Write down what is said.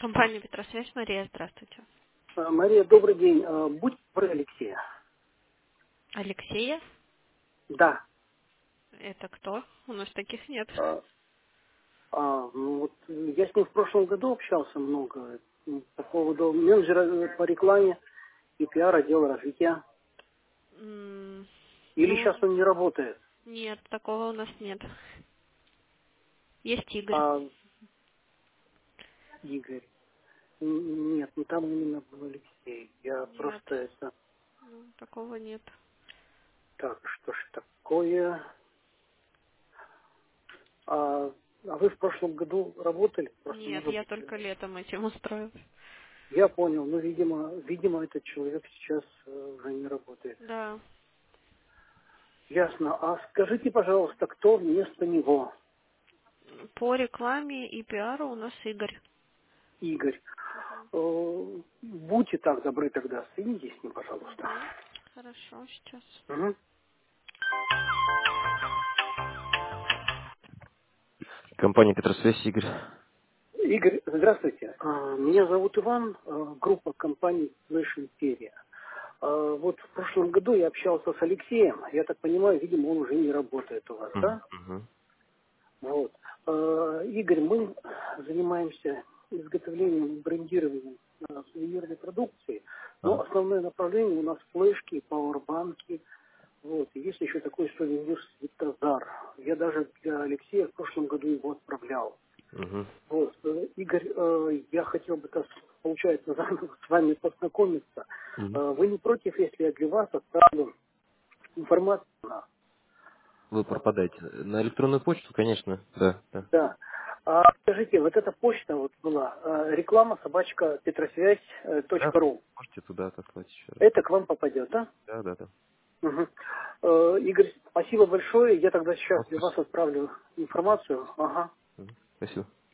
Компания Петросвязь, Мария, здравствуйте. Мария, добрый день. Будь добры, Алексея. Алексея? Да. Это кто? У нас таких нет. Ну вот я с ним в прошлом году общался много по поводу менеджера по рекламе и пиар отдела развития. Или Ну, сейчас он не работает? нет, такого у нас нет. Есть Игорь. А, Игорь. Нет, ну там именно был Алексей. Я Нет, просто это... ну, такого нет. Так, что ж такое? А вы в прошлом году работали? Просто Нет, может я быть... только летом этим устроилась. Я понял, но, видимо, этот человек сейчас уже не работает. Да. Ясно. А скажите, пожалуйста, кто вместо него? По рекламе и пиару у нас Игорь. Игорь. Будьте так добры тогда, соедините с ним, пожалуйста. Мгм. Хорошо, сейчас. Мгм. Компания Петросвязь, Игорь. Игорь, здравствуйте. Меня зовут Иван, группа компаний Flash Imperia. Вот в прошлом году я общался с Алексеем. Я так понимаю, видимо, он уже не работает у вас, Мгм, да? мгм, Вот. Игорь, мы занимаемся изготовлением и брендированием сувенирной продукции, но ага. основное направление у нас флешки, пауэрбанки. Вот. И есть еще такой сувенир Светозар. Я даже для Алексея в прошлом году его отправлял. Мгм. Вот. Игорь, я хотел бы, получается, заново с вами познакомиться. Мгм. Вы не против, если я для вас отправлю информацию? Вы пропадаете. На электронную почту, конечно, да. Да. Да. Скажите, вот эта почта вот была, реклама собачка Да, петросвязь.ру. можете туда отослать еще раз. Это к вам попадет, да? Да, да, да. Мгм. Игорь, спасибо большое. Я тогда сейчас Вот, для вас отправлю информацию. Ага. Мгм. Спасибо.